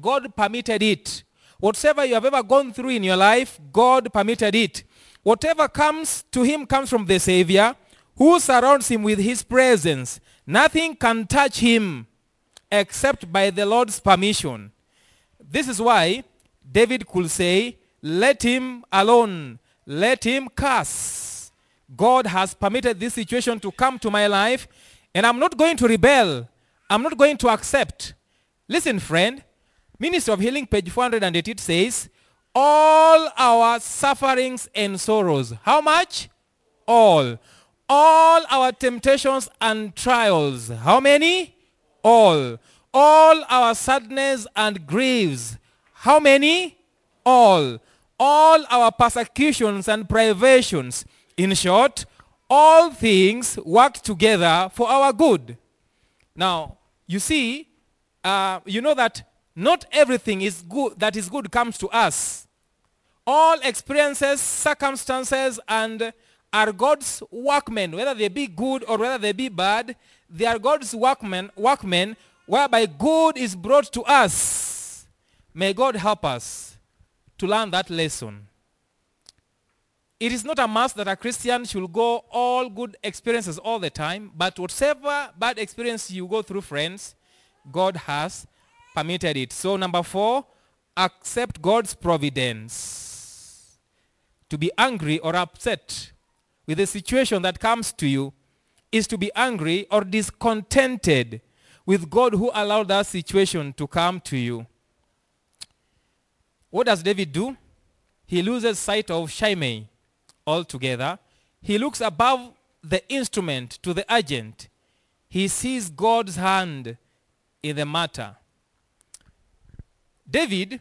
God permitted it. Whatever you have ever gone through in your life, God permitted it. Whatever comes to him comes from the Savior, who surrounds him with his presence. Nothing can touch him except by the Lord's permission. This is why David could say, let him alone, let him curse. God has permitted this situation to come to my life, and I'm not going to rebel. I'm not going to accept. Listen, friend, Ministry of Healing, page 408 says, all our sufferings and sorrows. How much? All. All our temptations and trials. How many? All. All our sadness and griefs. How many? All. All our persecutions and privations. In short, all things work together for our good. Now, you see, you know that not everything is good that is good comes to us. All experiences, circumstances, and are God's workmen, whether they be good or whether they be bad. They are God's workmen, whereby good is brought to us. May God help us to learn that lesson. It is not a must that a Christian should go all good experiences all the time, but whatever bad experience you go through, friends, God has permitted it. So number 4, accept God's providence. To be angry or upset with the situation that comes to you is to be angry or discontented with God who allowed that situation to come to you. What does David do? He loses sight of Shimei altogether. He looks above the instrument to the agent. He sees God's hand in the matter. David,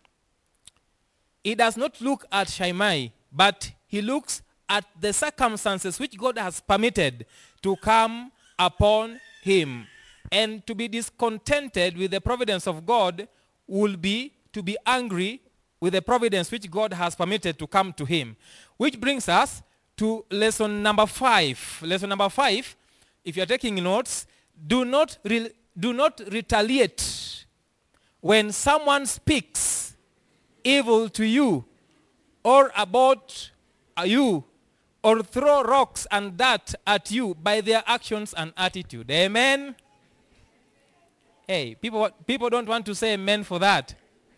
he does not look at Shimei, but he looks at the circumstances which God has permitted to come upon him. And to be discontented with the providence of God will be to be angry with the providence which God has permitted to come to him. Which brings us to lesson number 5. Lesson number 5, if you're taking notes, do not retaliate when someone speaks evil to you or about you, or throw rocks and dirt at you by their actions and attitude. Amen? Hey, people don't want to say amen for that.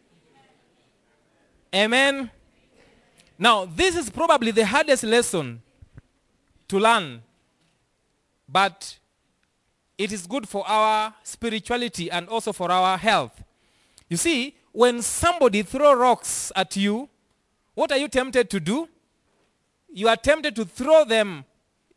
Amen? Now, this is probably the hardest lesson to learn, but it is good for our spirituality and also for our health. You see, when somebody throws rocks at you, what are you tempted to do? You are tempted to throw them.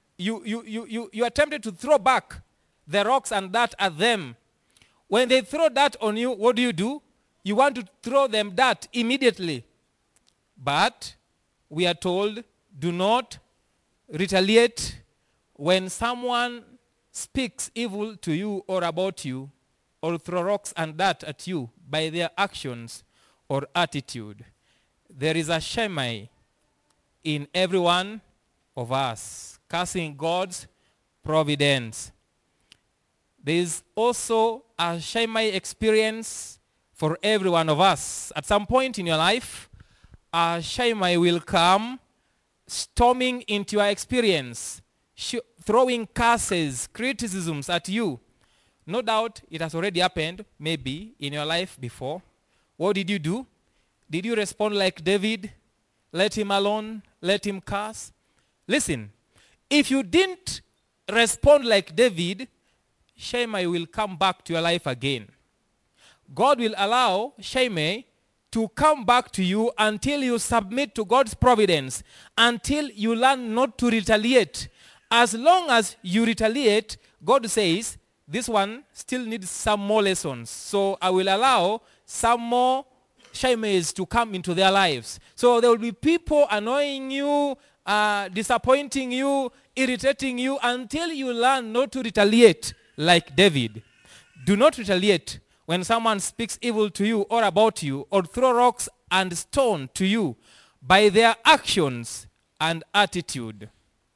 You are tempted to throw back the rocks and dirt at them. When they throw dirt on you, what do? You want to throw them dirt immediately. But we are told, do not retaliate when someone speaks evil to you or about you, or throw rocks and dirt at you by their actions or attitude. There is a Shimei in every one of us, cursing God's providence. There is also a Shimei experience for every one of us. At some point in your life, a Shimei will come storming into your experience, throwing curses, criticisms at you. No doubt it has already happened, maybe, in your life before. What did you do? Did you respond like David? Let him alone, let him curse? Listen, if you didn't respond like David, Shimei will come back to your life again. God will allow Shimei to come back to you until you submit to God's providence, until you learn not to retaliate. As long as you retaliate, God says, this one still needs some more lessons. So I will allow some more Shimeis to come into their lives. So there will be people annoying you, disappointing you, irritating you, until you learn not to retaliate like David. Do not retaliate when someone speaks evil to you or about you, or throw rocks and stone to you by their actions and attitude.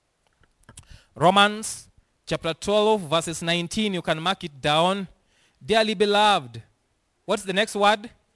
Romans chapter 12, verses 19, you can mark it down. Dearly beloved. What's the next word?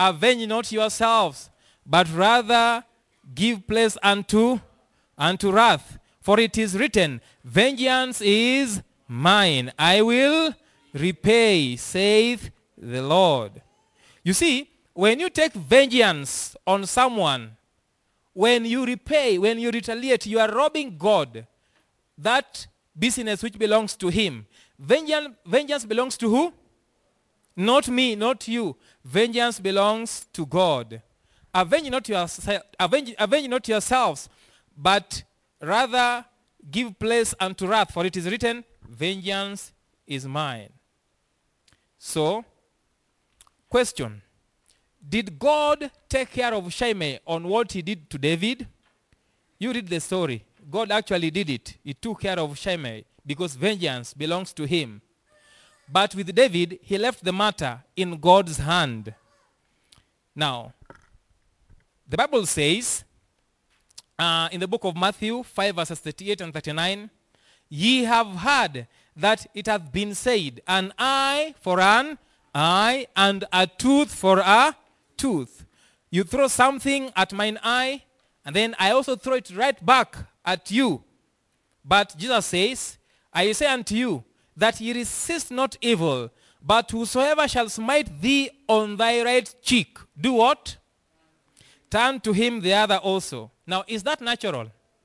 avenge not yourselves, but rather give place unto wrath. For it is written, vengeance is mine, I will repay, saith the Lord. You see, when you take vengeance on someone, when you repay, when you retaliate, you are robbing God that business which belongs to him. Vengeance belongs to who? Not me, not you. Vengeance belongs to God. Avenge not yourselves, but rather give place unto wrath, for it is written, vengeance is mine. So, question. Did God take care of Shimei on what he did to David? You read the story. God actually did it. He took care of Shimei because vengeance belongs to him. But with David, he left the matter in God's hand. Now, the Bible says, in the book of Matthew 5 verses 38 and 39, ye have heard that it hath been said, an eye for an eye and a tooth for a tooth. You throw something at mine eye, and then I also throw it right back at you. But Jesus says, I say unto you, that ye resist not evil, but whosoever shall smite thee on thy right cheek, do what? Turn to him the other also. Now, is that natural?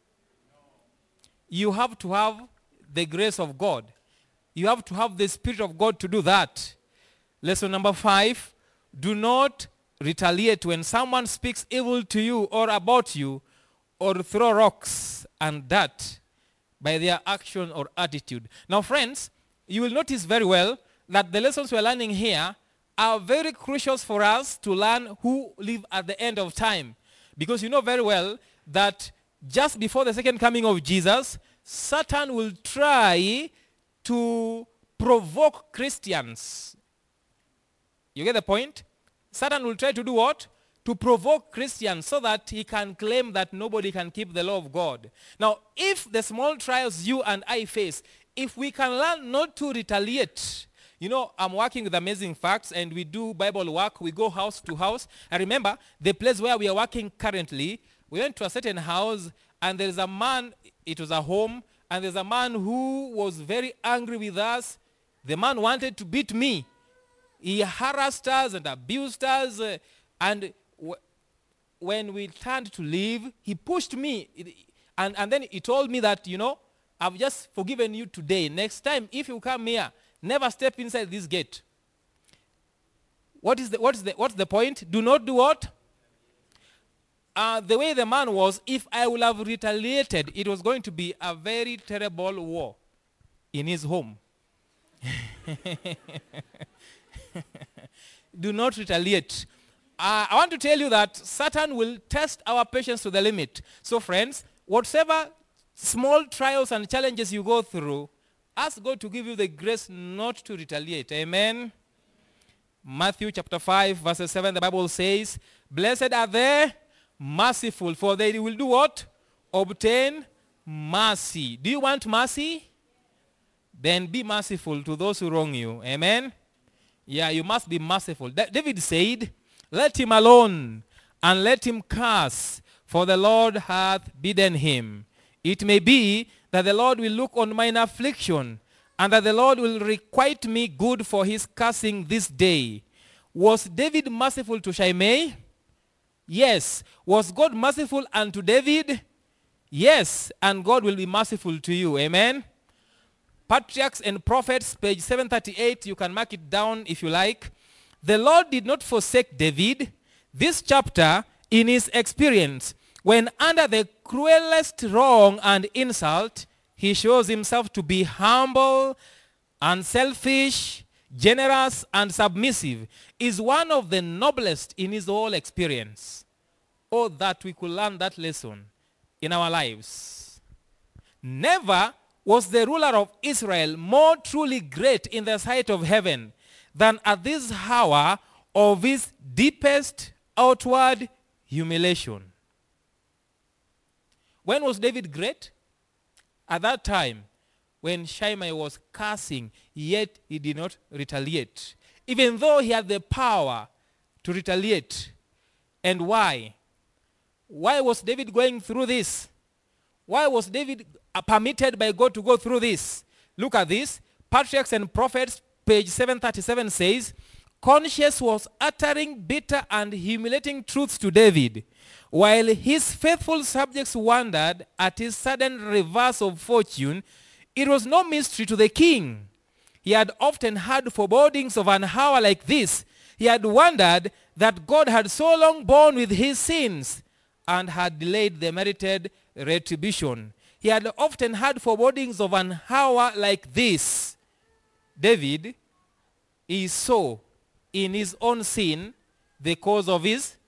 You have to have the grace of God. You have to have the Spirit of God to do that. Lesson number 5, do not retaliate when someone speaks evil to you or about you, or throw rocks and dirt by their action or attitude. Now, friends, you will notice very well that the lessons we're learning here are very crucial for us to learn who live at the end of time. Because you know very well that just before the second coming of Jesus, Satan will try to provoke Christians. You get the point? Satan will try to do what? To provoke Christians so that he can claim that nobody can keep the law of God. Now, if the small trials you and I face, if we can learn not to retaliate. You know, I'm working with Amazing Facts, and we do Bible work. We go house to house. I remember the place where we are working currently, we went to a certain house, and there's a man, it was a home, and there's a man who was very angry with us. The man wanted to beat me. He harassed us and abused us, and when we turned to leave, he pushed me, and then he told me that, you know, I've just forgiven you today. Next time, if you come here, never step inside this gate. What's the point? Do not do what? The way the man was, if I would have retaliated, it was going to be a very terrible war in his home. Do not retaliate. I want to tell you that Satan will test our patience to the limit. So friends, whatever small trials and challenges you go through, ask God to give you the grace not to retaliate. Amen. Matthew chapter 5 verse 7, the Bible says, blessed are the merciful, for they will do what? Obtain mercy. Do you want mercy? Then be merciful to those who wrong you. Amen. Yeah, you must be merciful. David said, let him alone and let him curse, for the Lord hath bidden him. It may be that the Lord will look on mine affliction, and that the Lord will requite me good for his cursing this day. Was David merciful to Shimei? Yes. Was God merciful unto David? Yes. And God will be merciful to you. Amen. Patriarchs and Prophets, page 738. You can mark it down if you like. The Lord did not forsake David. This chapter, in his experience, when under the cruelest wrong and insult, he shows himself to be humble, unselfish, generous, and submissive, is one of the noblest in his whole experience. Oh, that we could learn that lesson in our lives. Never was the ruler of Israel more truly great in the sight of heaven than at this hour of his deepest outward humiliation. When was David great? At that time, when Shimei was cursing, yet he did not retaliate. Even though he had the power to retaliate. And why? Why was David going through this? Why was David permitted by God to go through this? Look at this. Patriarchs and Prophets, page 737 says, Conscience was uttering bitter and humiliating truths to David, while his faithful subjects wondered at his sudden reverse of fortune. It was no mystery to the king. He had often had forebodings of an hour like this. He had wondered that God had so long borne with his sins and had delayed the merited retribution. He had often had forebodings of an hour like this. David is so in his own sin the cause of his,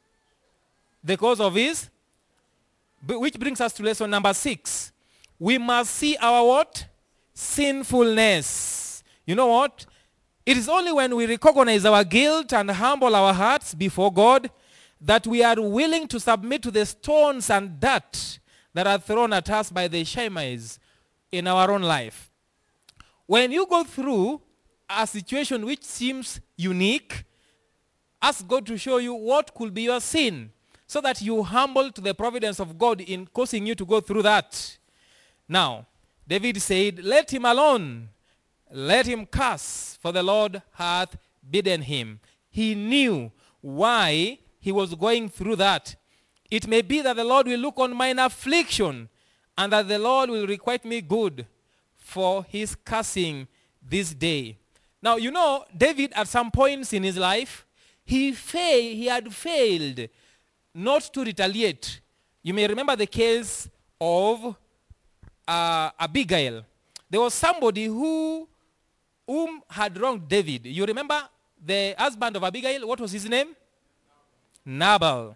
which brings us to lesson number 6. We must see our what? Sinfulness. You know what? It is only when we recognize our guilt and humble our hearts before God that we are willing to submit to the stones and dirt that are thrown at us by the Shimeites in our own life. When you go through a situation which seems unique, ask God to show you what could be your sin so that you humble to the providence of God in causing you to go through that. Now, David said, let him alone. Let him curse, for the Lord hath bidden him. He knew why he was going through that. It may be that the Lord will look on mine affliction and that the Lord will requite me good for his cursing this day. Now, you know, David at some points in his life, he had failed not to retaliate. You may remember the case of Abigail. There was somebody whom had wronged David. You remember the husband of Abigail? What was his name? Nabal.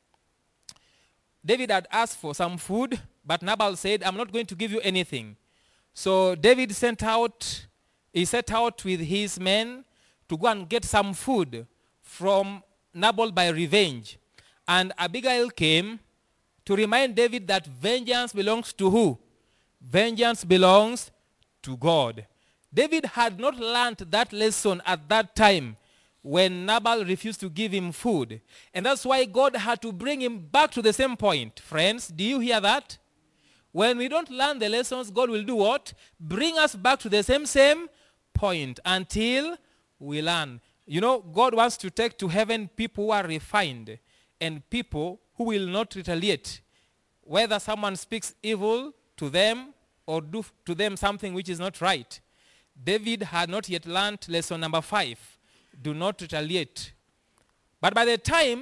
David had asked for some food, but Nabal said, I'm not going to give you anything. So David set out with his men to go and get some food from Nabal by revenge. And Abigail came to remind David that vengeance belongs to who? Vengeance belongs to God. David had not learned that lesson at that time when Nabal refused to give him food. And that's why God had to bring him back to the same point. Friends, do you hear that? When we don't learn the lessons, God will do what? Bring us back to the same point until we learn. You know, God wants to take to heaven people who are refined and people who will not retaliate. Whether someone speaks evil to them or do to them something which is not right. David had not yet learned lesson number 5. Do not retaliate. But by the time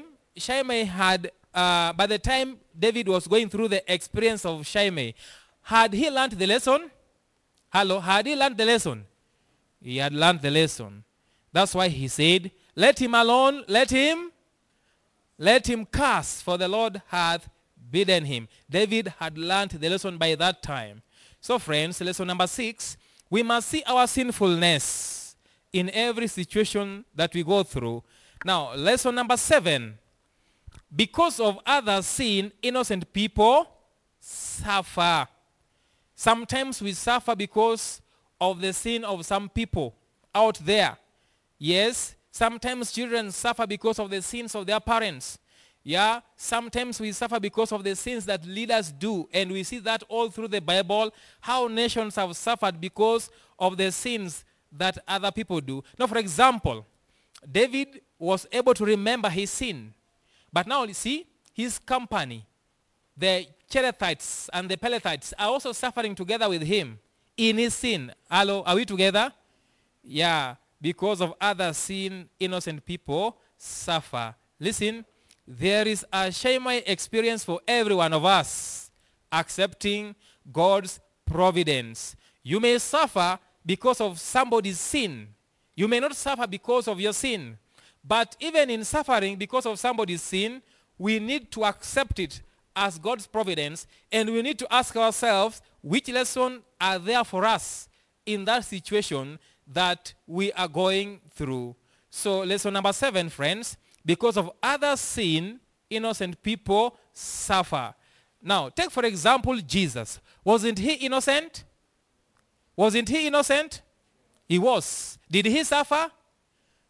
David was going through the experience of Shimei, had he learned the lesson? Hello, had he learned the lesson? He had learned the lesson. That's why he said, let him alone, let him curse, for the Lord hath bidden him. David had learned the lesson by that time. So friends, lesson number 6, we must see our sinfulness in every situation that we go through. Now, lesson number 7, because of others' sin, innocent people suffer. Sometimes we suffer because of the sin of some people out there. Yes, sometimes children suffer because of the sins of their parents. Yeah, sometimes we suffer because of the sins that leaders do, and we see that all through the Bible, how nations have suffered because of the sins that other people do. Now, for example, David was able to remember his sin, but now you see his company, the Cherethites and the Pelethites, are also suffering together with him in his sin. Hello, are we together? Yeah, because of other sin, innocent people suffer. Listen. There is a Shimei experience for every one of us, accepting God's providence. You may suffer because of somebody's sin. You may not suffer because of your sin. But even in suffering because of somebody's sin, we need to accept it as God's providence, and we need to ask ourselves, which lessons are there for us in that situation that we are going through? So lesson number 7, friends, because of other sin, innocent people suffer. Now, take for example Jesus. Wasn't he innocent? Wasn't he innocent? He was. Did he suffer?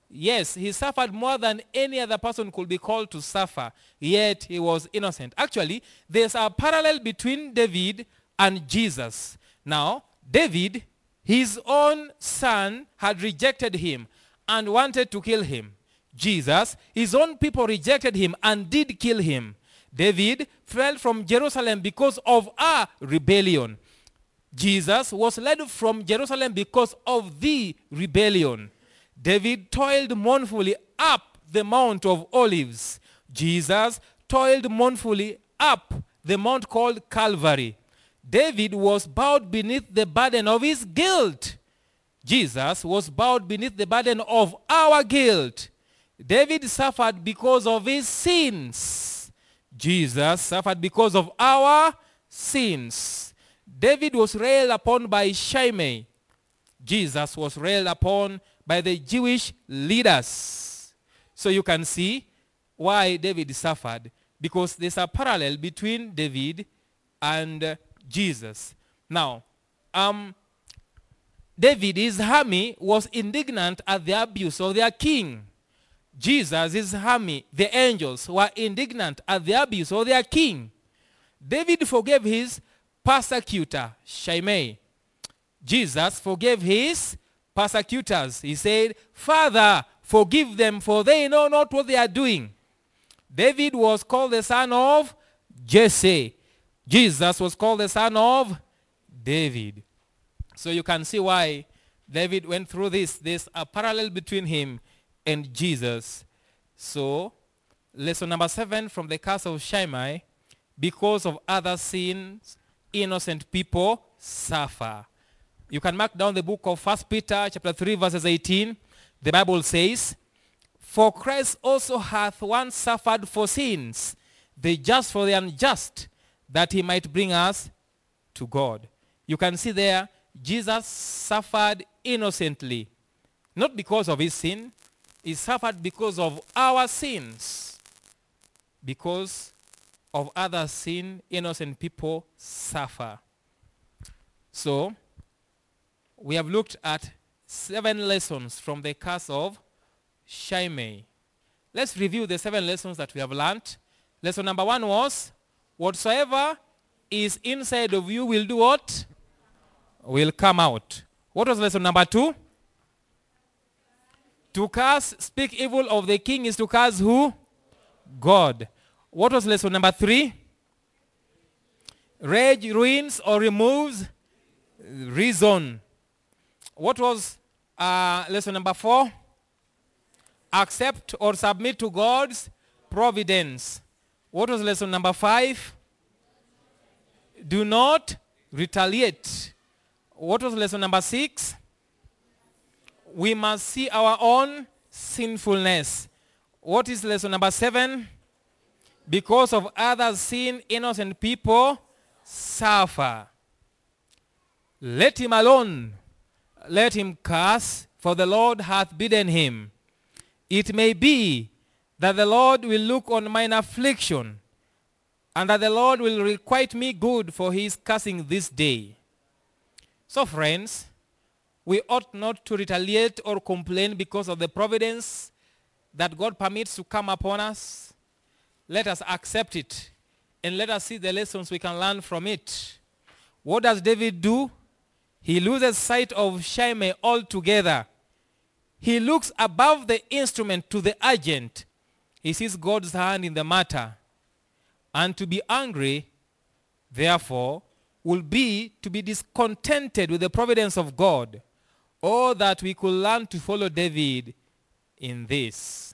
Yes, he suffered more than any other person could be called to suffer, yet he was innocent. Actually, there's a parallel between David and Jesus. Now, David, his own son, had rejected him and wanted to kill him. Jesus, his own people rejected him and did kill him. David fled from Jerusalem because of a rebellion. Jesus was led from Jerusalem because of the rebellion. David toiled mournfully up the Mount of Olives. Jesus toiled mournfully up the mount called Calvary. David was bowed beneath the burden of his guilt. Jesus was bowed beneath the burden of our guilt. David suffered because of his sins. Jesus suffered because of our sins. David was railed upon by Shimei. Jesus was railed upon by the Jewish leaders. So you can see why David suffered, because there's a parallel between David and Jesus. Now, David, his army, was indignant at the abuse of their king. Jesus, his army, the angels, were indignant at the abuse of their king. David forgave his persecutor, Shimei. Jesus forgave his persecutors. He said, Father, forgive them, for they know not what they are doing. David was called the son of Jesse. Jesus was called the son of David. So you can see why David went through this. There's a parallel between him and Jesus. So, lesson number 7 from the curse of Shimei: because of other sins, innocent people suffer. You can mark down the book of 1 Peter chapter 3 verses 18. The Bible says, For Christ also hath once suffered for sins, the just for the unjust, that he might bring us to God. You can see there, Jesus suffered innocently. Not because of his sin. He suffered because of our sins. Because of other sin, innocent people suffer. So, we have looked at 7 lessons from the curse of Shimei. Let's review the 7 lessons that we have learned. Lesson number 1 was, whatsoever is inside of you will do what? Will come out. What was lesson number 2? To curse, speak evil of the king is to curse who? God. What was lesson number 3? Rage ruins or removes reason. What was lesson number 4? Accept or submit to God's providence. What was lesson number 5? Do not retaliate. What was lesson number 6? We must see our own sinfulness. What is lesson number 7? Because of others' sin, innocent people suffer. Let him alone. Let him curse, for the Lord hath bidden him. It may be that the Lord will look on mine affliction, and that the Lord will requite me good for his cursing this day. So friends, we ought not to retaliate or complain because of the providence that God permits to come upon us. Let us accept it, and let us see the lessons we can learn from it. What does David do? He loses sight of Shimei altogether. He looks above the instrument to the agent. He sees God's hand in the matter. And to be angry, therefore, will be to be discontented with the providence of God. Oh, that we could learn to follow David in this.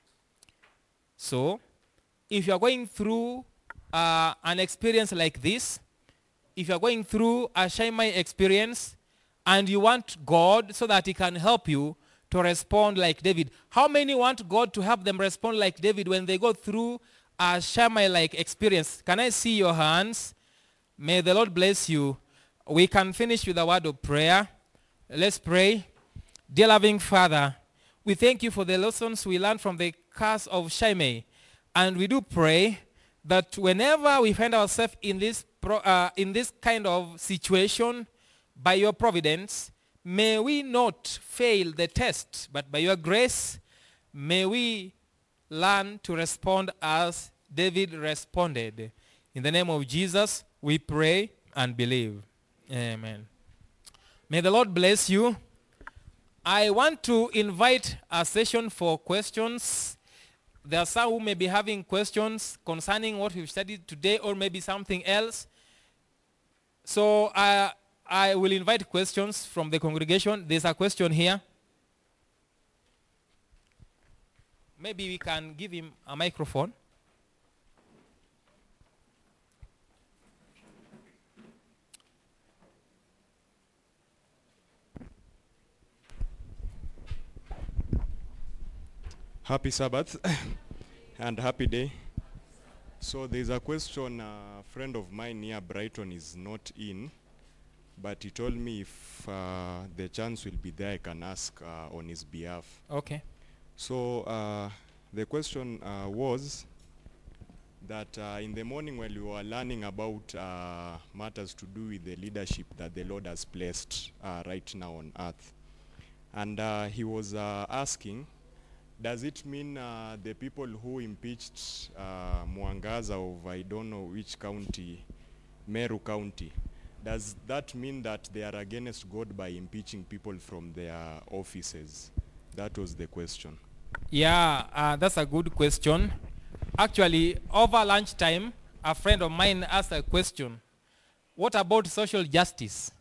So, if you are going through an experience like this, if you are going through a Shimei experience and you want God so that he can help you to respond like David, how many want God to help them respond like David when they go through a Shimei-like experience? Can I see your hands? May the Lord bless you. We can finish with a word of prayer. Let's pray. Dear loving Father, we thank you for the lessons we learned from the curse of Shimei. And we do pray that whenever we find ourselves in this kind of situation, by your providence, may we not fail the test, but by your grace, may we learn to respond as David responded. In the name of Jesus, we pray and believe. Amen. May the Lord bless you. I want to invite a session for questions. There are some who may be having questions concerning what we've studied today or maybe something else. So I will invite questions from the congregation. There's a question here. Maybe we can give him a microphone. Happy Sabbath and happy day. So there's a question, a friend of mine near Brighton is not in, but he told me if the chance will be there, I can ask on his behalf. Okay. So the question was that in the morning when we were learning about matters to do with the leadership that the Lord has placed right now on earth, and he was asking, does it mean the people who impeached Mwangaza of I don't know which county, Meru County, does that mean that they are against God by impeaching people from their offices? That was the question. Yeah, that's a good question. Actually, over lunchtime, a friend of mine asked a question. What about social justice?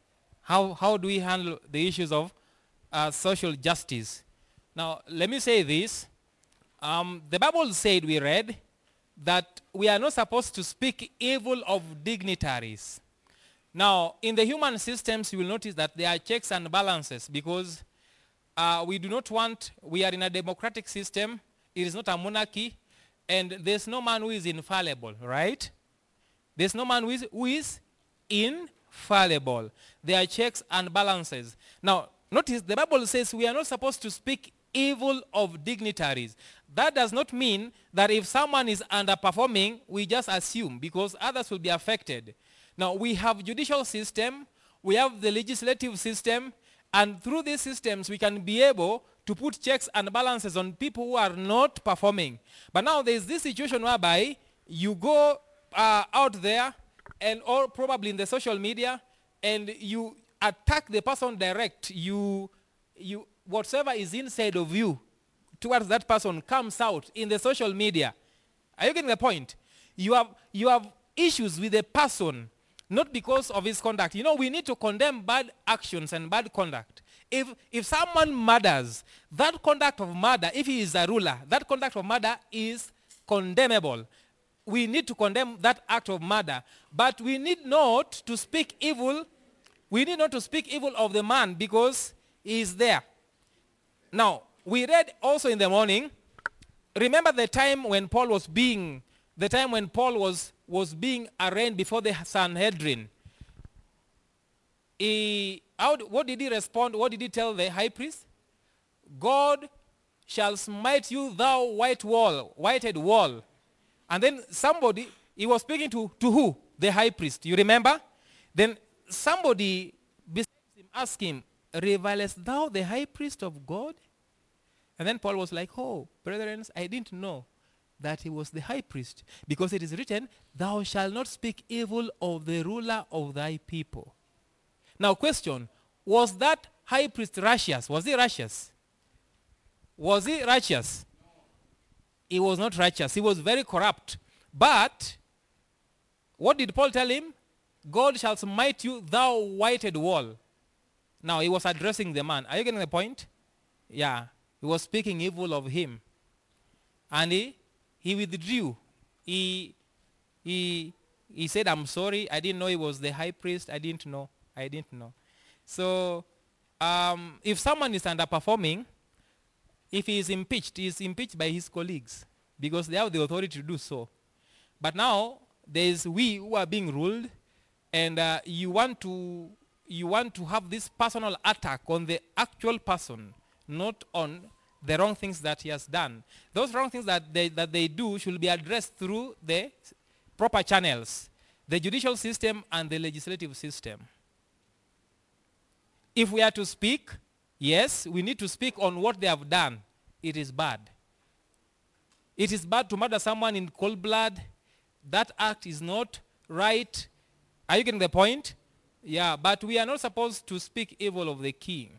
How do we handle the issues of social justice? Now, let me say this. The Bible said, we read, that we are not supposed to speak evil of dignitaries. Now, in the human systems, you will notice that there are checks and balances because we do not want, we are in a democratic system, it is not a monarchy, and there's no man who is infallible, right? There's no man who is infallible. There are checks and balances. Now, notice the Bible says we are not supposed to speak evil of dignitaries. That does not mean that if someone is underperforming, we just assume, because others will be affected. Now, we have judicial system, we have the legislative system, and through these systems, we can be able to put checks and balances on people who are not performing. But now there's this situation whereby you go out there, and or probably in the social media, and you attack the person direct. Whatever is inside of you towards that person comes out in the social media. Are you getting the point? You have issues with the person, not because of his conduct. You know, we need to condemn bad actions and bad conduct. If someone murders, that conduct of murder, if he is a ruler, that conduct of murder is condemnable. We need to condemn that act of murder. But we need not to speak evil. We need not to speak evil of the man because he is there. Now, we read also in the morning, remember the time when Paul was being arraigned before the Sanhedrin. What did he respond? What did he tell the high priest? God shall smite you, thou whited wall. And then somebody, he was speaking to who? The high priest. You remember? Then somebody beside him asked him, revilest thou the high priest of God? And then Paul was like, oh, brethren, I didn't know that he was the high priest, because it is written, thou shalt not speak evil of the ruler of thy people. Now question, was that high priest righteous? Was he righteous? Was he righteous? He was not righteous. He was very corrupt. But what did Paul tell him? God shall smite you, thou whited wall. Now, he was addressing the man. Are you getting the point? Yeah. He was speaking evil of him. And he withdrew. He said, I'm sorry. I didn't know he was the high priest. I didn't know. So, if someone is underperforming, if he is impeached by his colleagues because they have the authority to do so. But now, there's we who are being ruled, and you want to have this personal attack on the actual person, not on the wrong things that he has done. Those wrong things that they do should be addressed through the proper channels, the judicial system and the legislative system. If we are to speak, yes, we need to speak on what they have done. It is bad. It is bad to murder someone in cold blood. That act is not right. Are you getting the point? Yeah, but we are not supposed to speak evil of the king.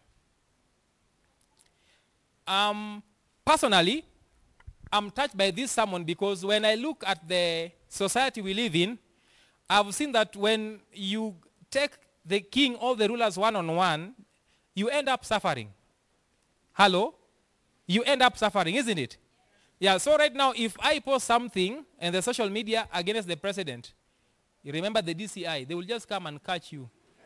Personally, I'm touched by this sermon because when I look at the society we live in, I've seen that when you take the king, all the rulers one-on-one, you end up suffering. Hello? You end up suffering, isn't it? Yeah, so right now, if I post something in the social media against the president, you remember the DCI, they will just come and catch you.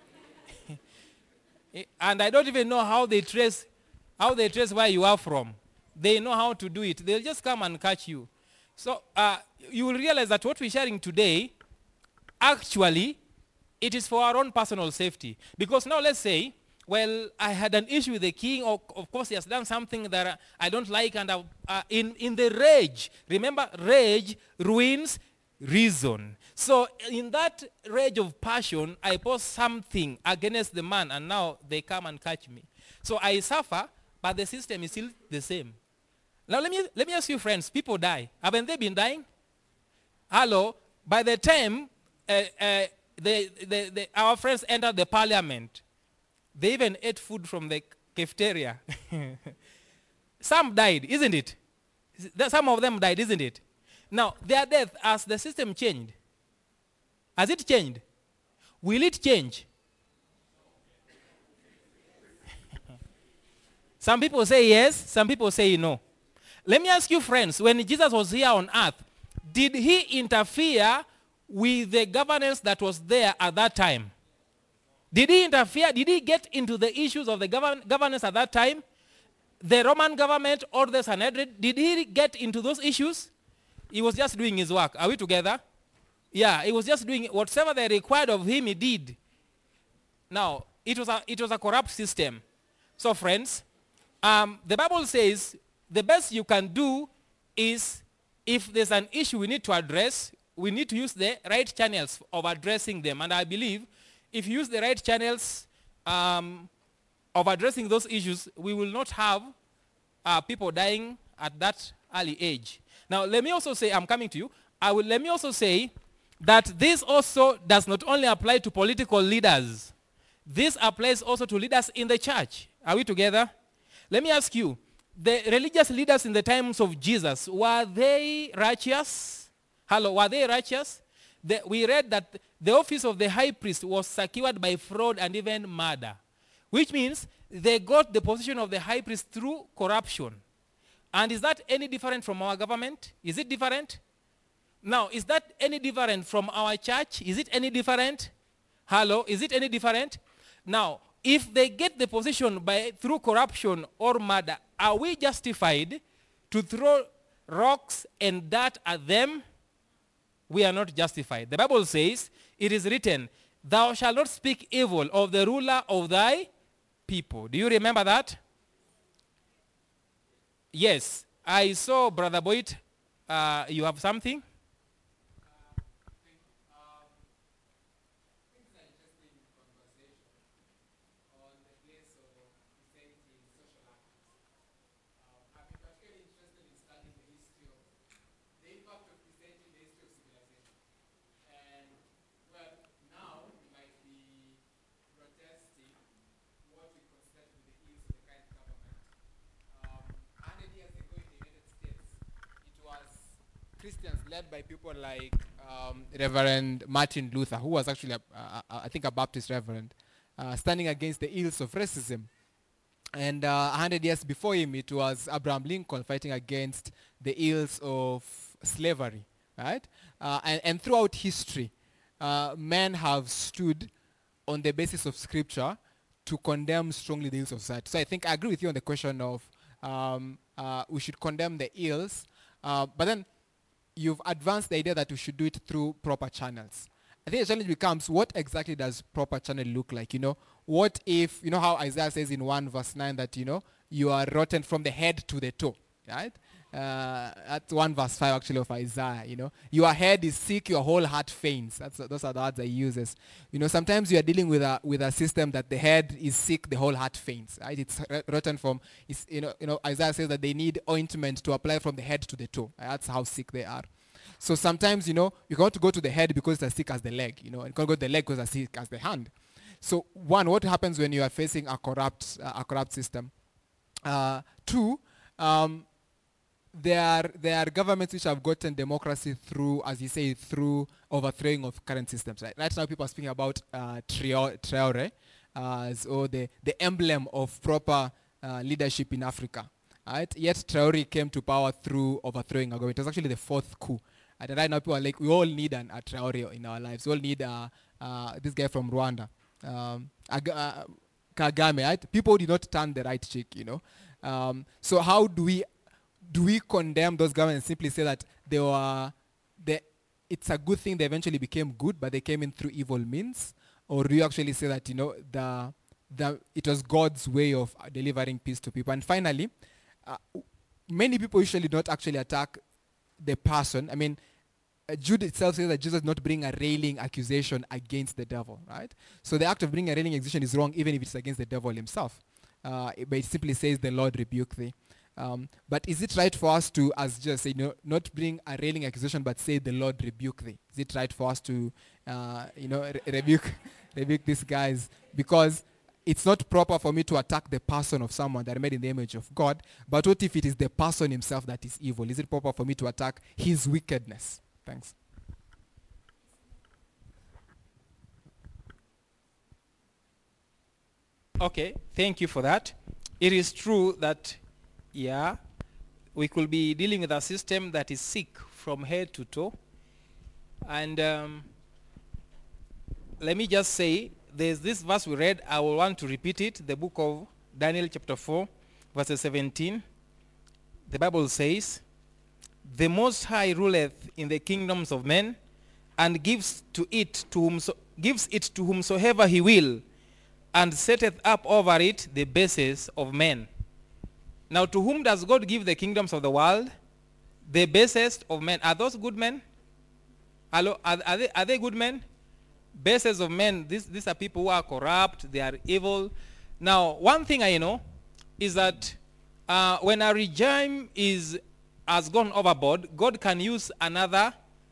And I don't even know how they trace where you are from. They know how to do it. They'll just come and catch you. So you will realize that what we're sharing today, actually, it is for our own personal safety. Because now let's say, well, I had an issue with the king, or of course he has done something that I don't like, and in the rage, remember, rage ruins reason. So in that rage of passion, I post something against the man, and now they come and catch me. So I suffer, but the system is still the same. Now let me ask you, friends, people die. Haven't they been dying? Hello? By the time our friends entered the parliament, they even ate food from the cafeteria. Some died, isn't it? Some of them died, isn't it? Now, their death, as the system changed, has it changed? Will it change? Some people say yes, some people say no. Let me ask you, friends, when Jesus was here on earth, did he interfere with the governance that was there at that time? Did he interfere? Did he get into the issues of the governance at that time? The Roman government or the Sanhedrin, did he get into those issues? He was just doing his work. Are we together? Yeah, he was just doing whatever they required of him, he did. Now, it was a corrupt system. So, friends, the Bible says the best you can do is, if there's an issue we need to address, we need to use the right channels of addressing them. And I believe if you use the right channels of addressing those issues, we will not have people dying at that early age. Now, let me also say, I'm coming to you. Let me also say that this also does not only apply to political leaders. This applies also to leaders in the church. Are we together? Let me ask you, the religious leaders in the times of Jesus, were they righteous? Hello, were they righteous? We read that the office of the high priest was secured by fraud and even murder, which means they got the position of the high priest through corruption. And is that any different from our government? Is it different? Now, is that any different from our church? Is it any different? Hello, is it any different? Now, if they get the position through corruption or murder, are we justified to throw rocks and dirt at them? We are not justified. The Bible says, it is written, thou shalt not speak evil of the ruler of thy people. Do you remember that? Yes. I saw Brother Boyd. You have something? Christians led by people like Reverend Martin Luther, who was actually, I think, a Baptist reverend, standing against the ills of racism. And 100 years before him, it was Abraham Lincoln fighting against the ills of slavery, right? And throughout history, men have stood on the basis of Scripture to condemn strongly the ills of society. So I think I agree with you on the question of we should condemn the ills, but then you've advanced the idea that we should do it through proper channels. I think the challenge becomes, what exactly does proper channel look like? You know, what if, you know how Isaiah says in 1 verse 9 that, you know, you are rotten from the head to the toe, right? That's 1 verse 5 actually of Isaiah, you know. Your head is sick, your whole heart faints. Those are the words he uses. You know, sometimes you are dealing with a system that the head is sick, the whole heart faints. Right? It's written from, Isaiah says that they need ointment to apply from the head to the toe. That's how sick they are. So sometimes, you know, you got to go to the head because it's as sick as the leg, you know, and you can't go to the leg because it's as sick as the hand. So one, what happens when you are facing a corrupt system? Two, there are governments which have gotten democracy through, as you say, through overthrowing of current systems. Right now, people are speaking about Traore as the emblem of proper leadership in Africa. Right? Yet Traore came to power through overthrowing a government. It was actually the 4th coup. And right now, people are like, we all need a Traore in our lives. We all need this guy from Rwanda, Kagame. Right? People did not turn the right cheek, you know. So how do we condemn those governments and simply say that it's a good thing they eventually became good, but they came in through evil means? Or do you actually say that, you know, it was God's way of delivering peace to people? And finally, many people usually don't actually attack the person. I mean, Jude itself says that Jesus did not bring a railing accusation against the devil, right? So the act of bringing a railing accusation is wrong even if it's against the devil himself. But it simply says the Lord rebuke thee. But is it right for us to, as just say, not bring a railing accusation, but say the Lord rebuke thee? Is it right for us to, rebuke these guys? Because it's not proper for me to attack the person of someone that I made in the image of God. But what if it is the person himself that is evil? Is it proper for me to attack his wickedness? Thanks. Okay, thank you for that. It is true that, yeah, we could be dealing with a system that is sick from head to toe. And let me just say, there's this verse we read. I will want to repeat it. The book of Daniel chapter 4, verses 17. The Bible says, the Most High ruleth in the kingdoms of men, and gives it to whomsoever he will, and setteth up over it the bases of men. Now, to whom does God give the kingdoms of the world? The basest of men. Are those good men? Hello? Are they good men? Bases of men. These are people who are corrupt. They are evil. Now, one thing I know is that when a regime has gone overboard, God can use another,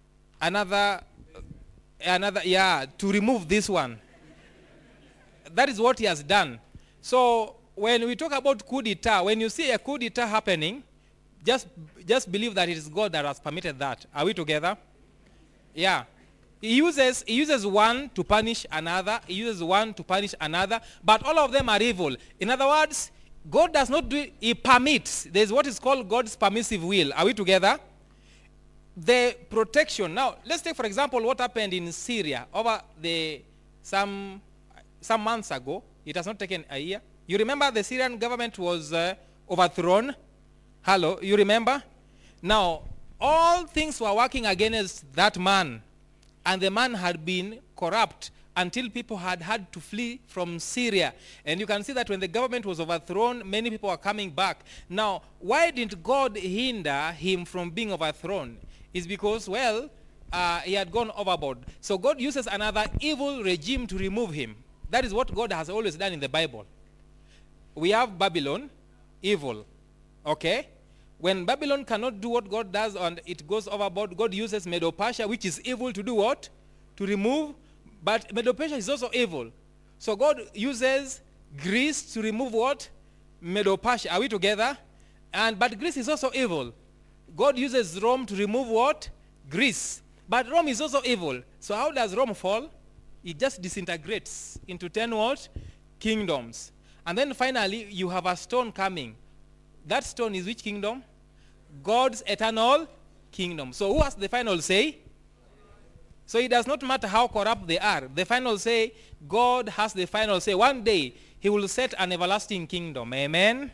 to remove this one. That is what he has done. So when we talk about coup d'etat, when you see a coup d'etat happening, just believe that it is God that has permitted that. Are we together? Yeah. He uses one to punish another. He uses one to punish another. But all of them are evil. In other words, God does not do it. He permits. There's what is called God's permissive will. Are we together? The protection. Now, let's take, for example, what happened in Syria over some months ago. It has not taken a year. You remember the Syrian government was overthrown? Hello, you remember? Now, all things were working against that man. And the man had been corrupt until people had to flee from Syria. And you can see that when the government was overthrown, many people were coming back. Now, why didn't God hinder him from being overthrown? It's because, well, he had gone overboard. So God uses another evil regime to remove him. That is what God has always done in the Bible. We have Babylon, evil. Okay? When Babylon cannot do what God does and it goes overboard, God uses Medo-Persia, which is evil, to do what? To remove. But Medo-Persia is also evil. So God uses Greece to remove what? Medo-Persia. Are we together? But Greece is also evil. God uses Rome to remove what? Greece. But Rome is also evil. So how does Rome fall? It just disintegrates into 10 what? Kingdoms. And then finally, you have a stone coming. That stone is which kingdom? God's eternal kingdom. So who has the final say? So it does not matter how corrupt they are. The final say, God has the final say. One day, he will set an everlasting kingdom. Amen?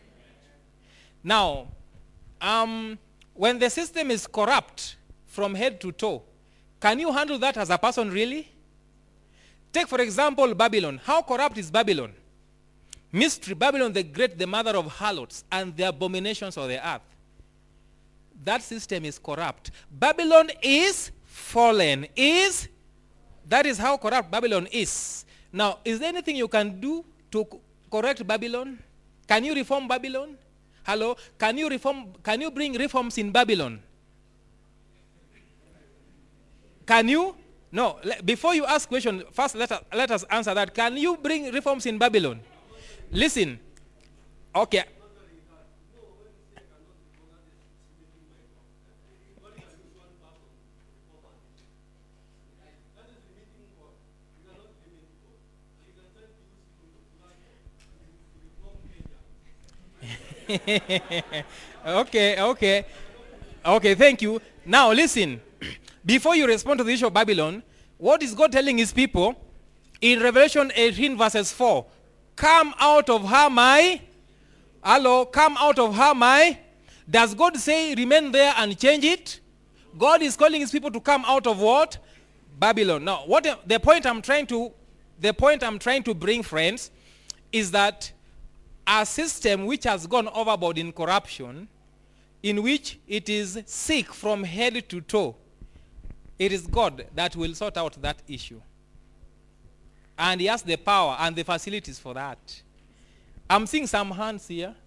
Now, when the system is corrupt from head to toe, can you handle that as a person really? Take, for example, Babylon. How corrupt is Babylon? Mystery, Babylon the Great, the mother of harlots and the abominations of the earth. that system is corrupt. Babylon is fallen. That is how corrupt Babylon is. Now, is there anything you can do to correct Babylon? Can you reform Babylon? Hello? Can you bring reforms in Babylon? Can you? No. Before you ask question, first let us answer that. Can you bring reforms in Babylon? Listen. Okay. Okay, thank you. Now listen. Before you respond to the issue of Babylon, what is God telling his people in Revelation 18 verses 4? Come out of her, my. Hello, come out of her, my. Does God say remain there and change it? God is calling his people to come out of what? Babylon. Now, the point I'm trying to bring, friends, is that a system which has gone overboard in corruption, in which it is sick from head to toe, it is God that will sort out that issue. And he has the power and the facilities for that. I'm seeing some hands here.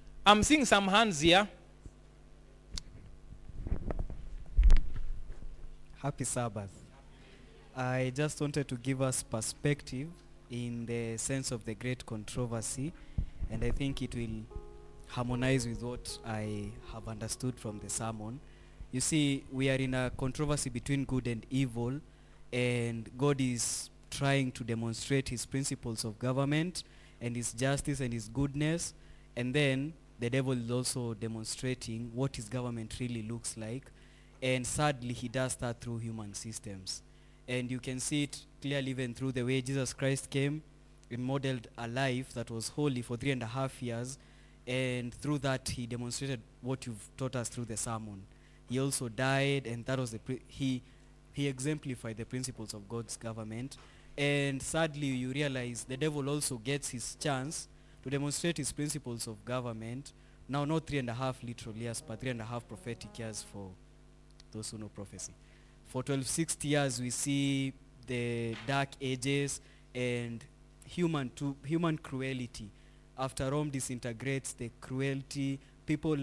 Happy Sabbath. I just wanted to give us perspective in the sense of the great controversy, and I think it will harmonize with what I have understood from the sermon. You see, we are in a controversy between good and evil, and God is trying to demonstrate his principles of government and his justice and his goodness, and then the devil is also demonstrating what his government really looks like, and sadly he does that through human systems. And you can see it clearly even through the way Jesus Christ came and modeled a life that was holy for 3.5 years, and through that he demonstrated what you've taught us through the sermon. He also died, and that was he exemplified the principles of God's government. And sadly, you realize the devil also gets his chance to demonstrate his principles of government. Now, not 3.5 literal years, but 3.5 prophetic years for those who know prophecy. For 1260 years, we see the dark ages and human cruelty. After Rome disintegrates, the cruelty, people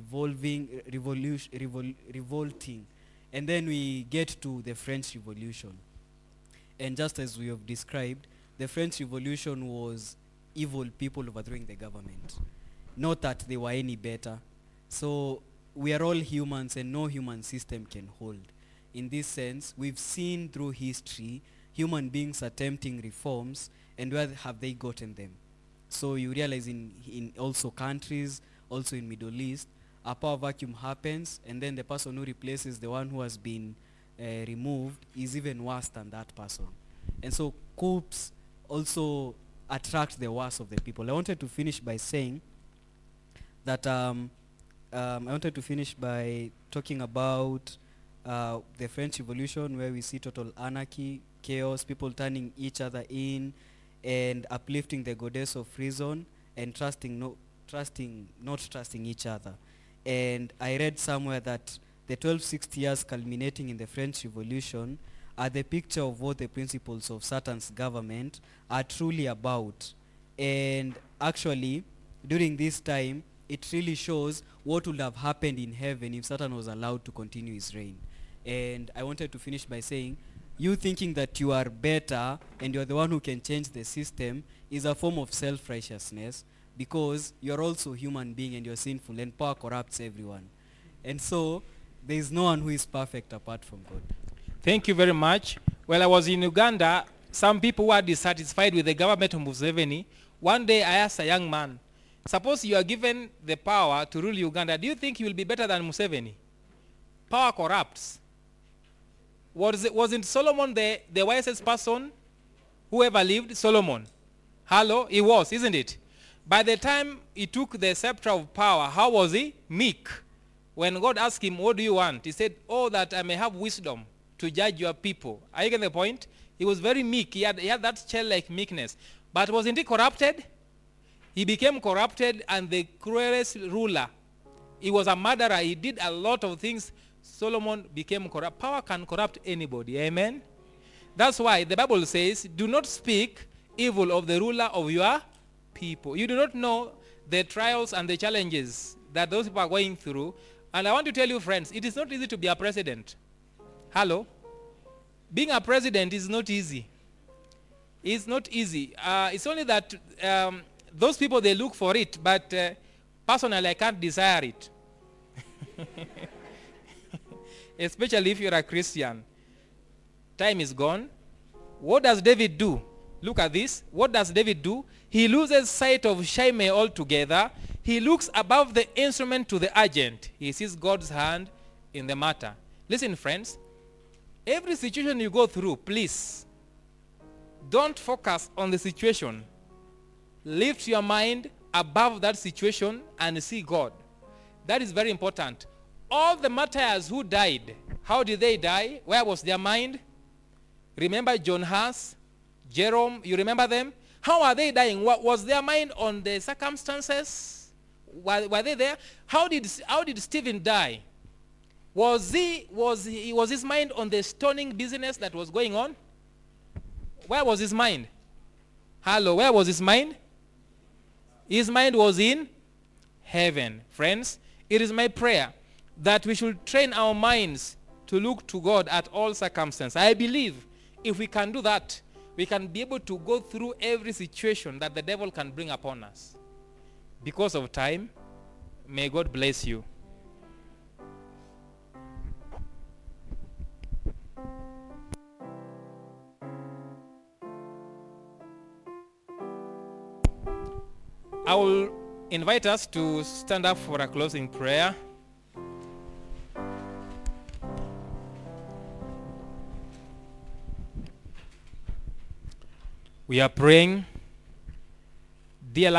revolting. And then we get to the French Revolution. And just as we have described, the French Revolution was evil people overthrowing the government. Not that they were any better. So we are all humans, and no human system can hold. In this sense, we've seen through history human beings attempting reforms, and where have they gotten them? So you realize in also countries, also in Middle East, a power vacuum happens, and then the person who replaces the one who has been removed is even worse than that person. And so coups also attract the worst of the people. I wanted to finish by saying that I wanted to finish by talking about the French Revolution, where we see total anarchy, chaos, people turning each other in and uplifting the goddess of reason and not trusting each other. And I read somewhere that the 1260 years culminating in the French Revolution are the picture of what the principles of Satan's government are truly about. And actually, during this time, it really shows what would have happened in heaven if Satan was allowed to continue his reign. And I wanted to finish by saying, you thinking that you are better and you're the one who can change the system is a form of self-righteousness, because you're also a human being and you're sinful, and power corrupts everyone. And so there is no one who is perfect apart from God. Thank you very much. Well, I was in Uganda. Some people were dissatisfied with the government of Museveni. One day I asked a young man, suppose you are given the power to rule Uganda, do you think you will be better than Museveni? Power corrupts. Wasn't Solomon the wisest person who ever lived? Solomon. Hello? He was, isn't it? By the time he took the scepter of power, how was he? Meek. When God asked him, what do you want? He said, oh, that I may have wisdom to judge your people. Are you getting the point? He was very meek. He had that child-like meekness. But wasn't he corrupted? He became corrupted, and the cruelest ruler He was a murderer. He did a lot of things. Solomon became corrupt. Power can corrupt anybody. Amen. That's why the Bible says, do not speak evil of the ruler of your people. You do not know the trials and the challenges that those people are going through. And I want to tell you, friends, it is not easy to be a president. Hello? Being a president is not easy. It's not easy. It's only that those people, they look for it, but personally, I can't desire it. Especially if you're a Christian. Time is gone. What does David do? Look at this. What does David do? He loses sight of Shimei altogether. He looks above the instrument to the agent. He sees God's hand in the matter. Listen, friends. Every situation you go through, please, don't focus on the situation. Lift your mind above that situation and see God. That is very important. All the martyrs who died, how did they die? Where was their mind? Remember John Huss, Jerome, you remember them? How are they dying? What was their mind on the circumstances? Were they there? How did Stephen die? Was his mind on the stoning business that was going on? Where was his mind? Hello, where was his mind? His mind was in heaven. Friends, it is my prayer that we should train our minds to look to God at all circumstances. I believe if we can do that, we can be able to go through every situation that the devil can bring upon us. Because of time, may God bless you. I will invite us to stand up for a closing prayer. We are praying, dear